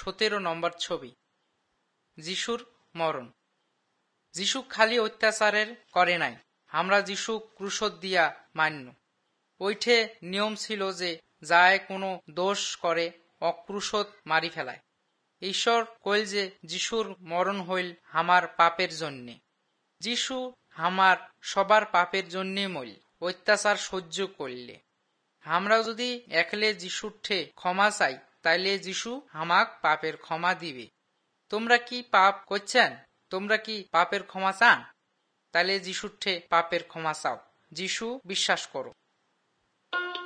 17 নম্বর ছবি। যিশুর মরণ। যিশু খালি অত্যাচারের করে নাই, আমরা যিশু ক্রুশত দিয়া মান্য। ওইঠে নিয়ম ছিল যে যায় কোনো দোষ করে অক্রুশত মারি ফেলায়। ঈশ্বর কইল যে যিশুর মরণ হইল আমার পাপের জন্যে। যিশু আমার সবার পাপের জন্যে মইল, অত্যাচার সহ্য করলে। আমরা যদি একলে যিশুর ঠে ক্ষমা চাই, তাইলে যিশু আমাক পাপের ক্ষমা দিবে। তোমরা কি পাপ করছেন? তোমরা কি পাপের ক্ষমা চান? তাইলে যিশুর ঠে পাপের ক্ষমা চাও, যিশু বিশ্বাস করো।